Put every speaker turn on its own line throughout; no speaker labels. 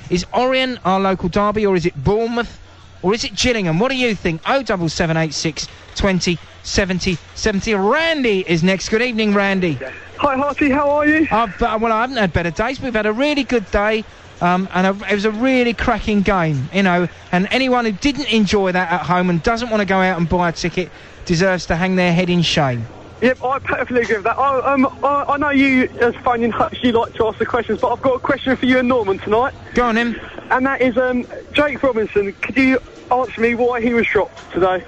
Is Orient our local derby, or is it Bournemouth, or is it Gillingham? What do you think? 07786 20 70 70. Randy is next. Good evening, Randy.
Hi, Harty, how are you?
Well, I haven't had better days. We've had a really good day, it was a really cracking game, you know, and anyone who didn't enjoy that at home and doesn't want to go out and buy a ticket deserves to hang their head in shame.
Yep, I perfectly agree with that. I know you, as Phoning Hutch, you like to ask the questions, but I've got a question for you and Norman tonight.
Go on, then.
And that is, Jake Robinson, could you answer me why he was dropped today?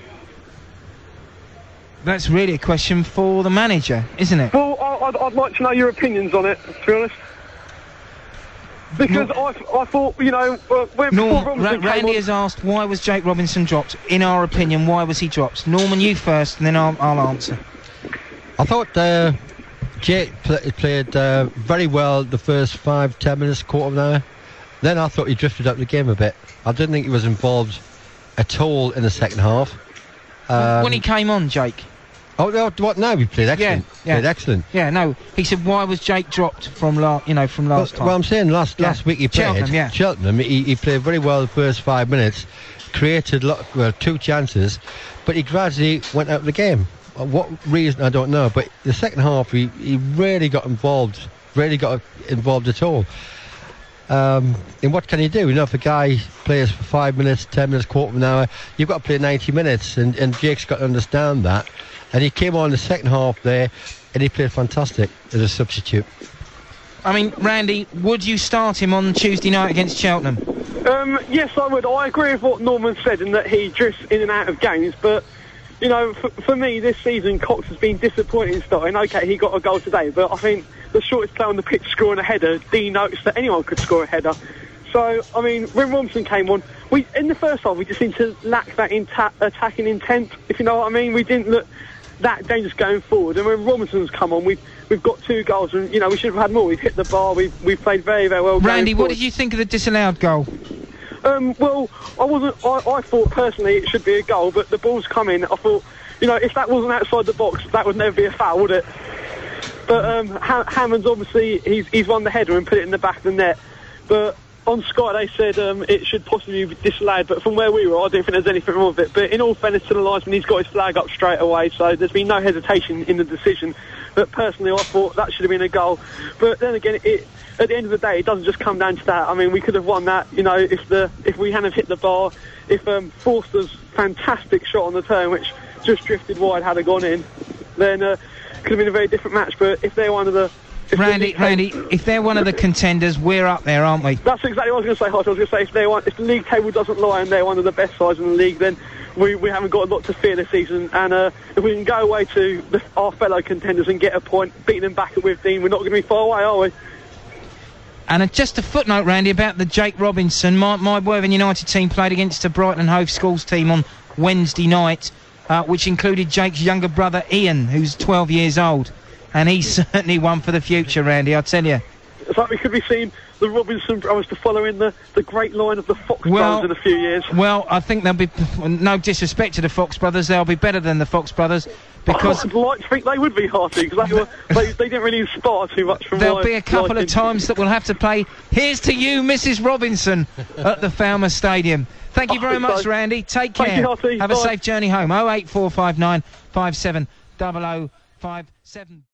That's really a question for the manager, isn't it?
Well, I'd like to know your opinions on it, to be honest. Because I thought, you know, when
Randy has asked, why was Jake Robinson dropped? In our opinion, why was he dropped? Norman, you first, and then I'll answer.
I thought Jake played very well the first 5-10 minutes, quarter of an hour. Then I thought he drifted up the game a bit. I didn't think he was involved at all in the second half.
When he came on, Jake?
Oh, no, what? No, he played excellent.
Yeah.
Played excellent.
Yeah, no. He said, why was Jake dropped from last time?
Well, I'm saying last week he played Cheltenham. He played very well the first 5 minutes, created 2 chances, but he gradually went out of the game. What reason, I don't know, but the second half he really got involved at all. And what can you do? You know, if a guy plays for 5 minutes, 10 minutes, quarter of an hour, you've got to play 90 minutes, and Jake's got to understand that. And he came on in the second half there, and he played fantastic as a substitute.
I mean, Randy, would you start him on Tuesday night against Cheltenham?
Yes, I would. I agree with what Norman said in that he drifts in and out of games, but, you know, for me, this season, Cox has been disappointing starting. OK, he got a goal today, but I think the shortest player on the pitch scoring a header denotes that anyone could score a header. So, I mean, when Robinson came on, in the first half, we just seemed to lack that attacking intent, if you know what I mean. We didn't look that dangerous going forward, and when Robinson's come on, we've got 2 goals, and, you know, we should have had more. We've hit the bar, we've played very, very well.
Randy, what did you think of the disallowed goal?
Well, I thought personally it should be a goal, but the ball's come in. I thought, you know, if that wasn't outside the box, that would never be a foul, would it? But Hammond's obviously, he's won the header and put it in the back of the net. But on Sky they said it should possibly be disallowed, but from where we were, I don't think there's anything wrong with it. But in all fairness to the linesman, he's got his flag up straight away, so there's been no hesitation in the decision. But personally, I thought that should have been a goal. But then again, at the end of the day, it doesn't just come down to that. I mean, we could have won that, you know, if we hadn't hit the bar, if Forster's fantastic shot on the turn, which just drifted wide, had gone in, then could have been a very different match. But if they're one of the...
Randy, if they're one of the contenders, we're up there, aren't we?
That's exactly what I was going to say, Hot. I was going to say, if the league table doesn't lie and they're one of the best sides in the league, then we haven't got a lot to fear this season. And if we can go away to our fellow contenders and get a point, beating them back at Withdean, we're not going to be far away, are we?
And just a footnote, Randy, about the Jake Robinson. My Worthing United team played against a Brighton and Hove Schools team on Wednesday night, which included Jake's younger brother Ian, who's 12 years old. And he's certainly one for the future, Randy, I'll tell you.
So we could be seeing the Robinson brothers to follow in the great line of the Fox brothers in a few years.
Well, I think they'll be, no disrespect to the Fox brothers, they'll be better than the Fox brothers, because...
I'd like to think they would be, Harty, because they didn't really inspire too much from
There'll be a couple of times that we'll have to play Here's to You, Mrs. Robinson, at the Falmouth Stadium. Thank you very much, Randy. Take care.
Thank you, Harty.
Have a safe journey home. 08459 570057.